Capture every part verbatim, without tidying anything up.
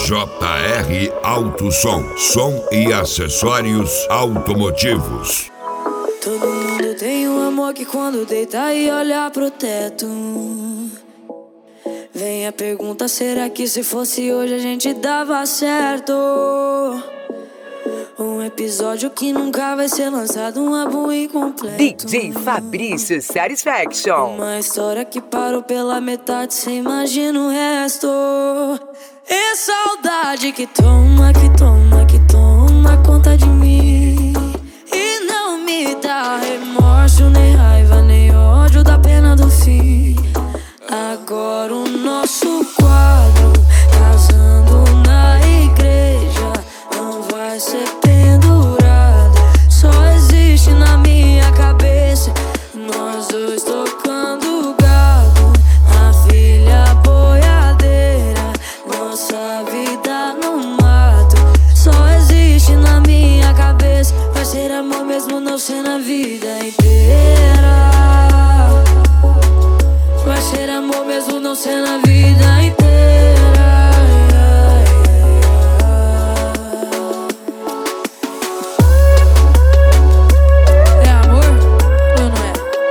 J R Auto Som, som e acessórios automotivos. Todo mundo tem um amor que quando deita e olha pro teto, vem a pergunta, será que se fosse hoje a gente dava certo? Um episódio que nunca vai ser lançado, um álbum incompleto. D J Fabrício Satisfaction. Uma história que parou pela metade, cê imagina o resto. É saudade que toma, que toma, que toma conta de mim. E não me dá remorso, nem raiva, nem ódio da pena do fim. Agora o nosso quadro, casando na igreja, não vai ser pendurado, só existe na minha cabeça. Nós dois tocando gado, a filha boiadeira, nossa vida no mato, só existe na minha cabeça. Vai ser amor mesmo não ser na vida inteira. Vai ser amor mesmo não ser na vida inteira. É amor ou não é?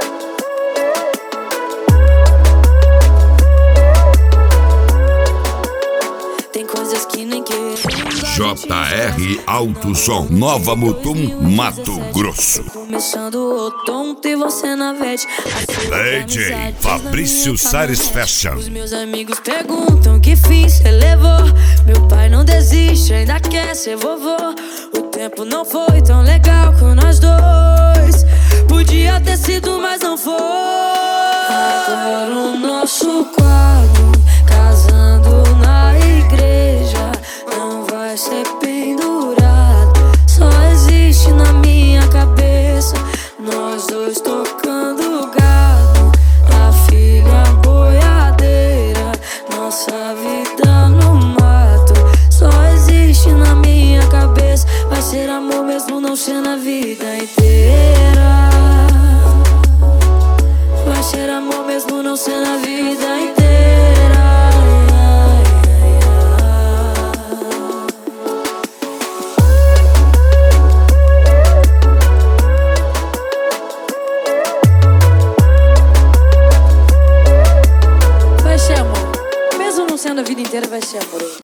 Tem coisas que nem que J R Auto Som, Nova Mutum, Mato Grosso. começando o outono e você na vete. D J Fabrício Satisfaction. Os meus amigos perguntam que fim cê levou. Meu pai não desiste, ainda quer ser vovô. O tempo não foi tão legal com nós dois. Podia ter sido, mas não foi. Agora o nosso quadro, casando na igreja, não vai ser pendurado, só existe na minha cabeça. Nós dois tocando gado, a filha boiadeira, nossa vida no mato, só existe na minha cabeça. Vai ser amor mesmo não ser na vida inteira. Vai ser amor mesmo não ser na vida inteira. Vai ser amor mesmo não sendo a vida inteira, vai ser amor.